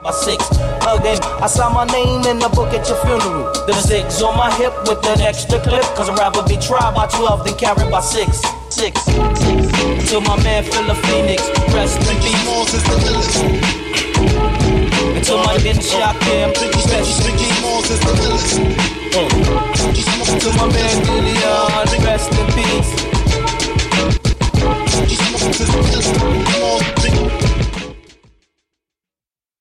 by 6. Again, I saw my name in the book at your funeral. The 6 on my hip with an extra clip, cause I'd rather be tried by 12 than carried by 6. To my man Philip Phoenix, rest in peace. Until my didn't shock him, rest in peace. To my man Julian, rest